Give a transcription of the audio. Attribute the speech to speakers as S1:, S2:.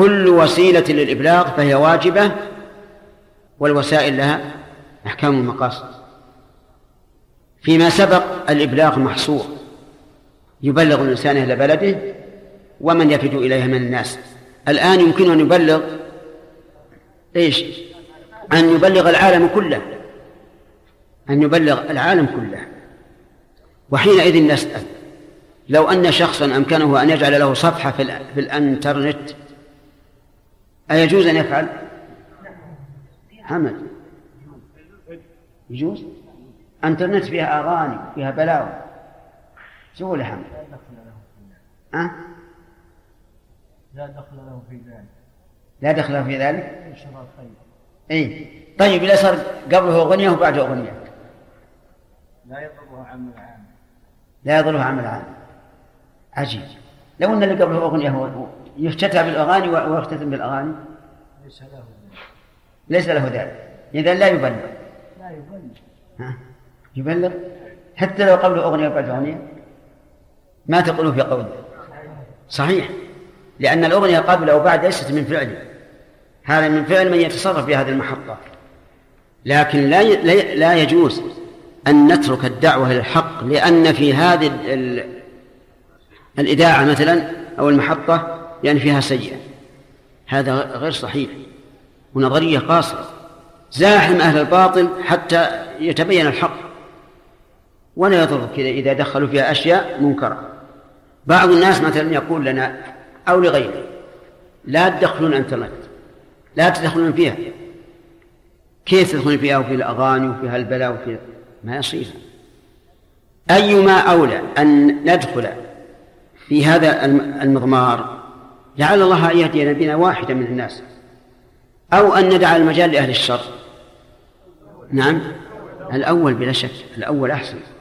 S1: كل وسيلة للإبلاغ فهي واجبة، والوسائل لها أحكام المقاصد. فيما سبق الإبلاغ محصور، يبلغ الإنسان أهل بلده ومن يفد إليها من الناس. الآن يمكن أن يبلغ إيش؟ أن يبلغ العالم كله، أن يبلغ العالم كله. وحينئذ نسأل: لو أن شخصا أمكنه أن يجعل له صفحة في الإنترنت أيجوز أن يفعل؟ حمد يجوز؟ إنترنت فيها أغاني فيها بلاوي، شو يا حمد؟
S2: لا دخل له في ذلك.
S1: لا دخل له في ذلك؟ إيه. طيب إذا صار قبله أغنية وبعده أغنية
S2: لا يضرها عمل عام.
S1: لا يضرها عمل عام. عجيب. لو أن اللي قبله أغنية هو يفتتح بالأغاني ويختتم بالأغاني ليس له ذلك، إذن لا يبلغ. يبلغ حتى لو قبله أغنية وبعد أغنية. ما تقولوا في قوله؟ صحيح، لأن الأغنية قبل أو بعد ليست من فعله، هذا من فعل من يتصرف في هذه المحطة. لكن لا يجوز أن نترك الدعوة للحق، لأن في هذه الإذاعة مثلا أو المحطة يعني فيها سيئة، هذا غير صحيح ونظرية قاصرة. زاحم أهل الباطل حتى يتبين الحق، ولا يضر كذا إذا دخلوا فيها أشياء منكرة. بعض الناس مثلا يقول لنا أو لغيره: لا تدخلون إنترنت، لا تدخلون فيها. كيف تدخلون فيها وفي الأغاني وفيها البلاء وفيها؟ ما يصير. أيما أولى أن ندخل في هذا المضمار، لعل الله أن يهدي بنا واحدا من الناس، أو أن ندع المجال لأهل الشر. نعم، الأول بلا شك، الأول أحسن.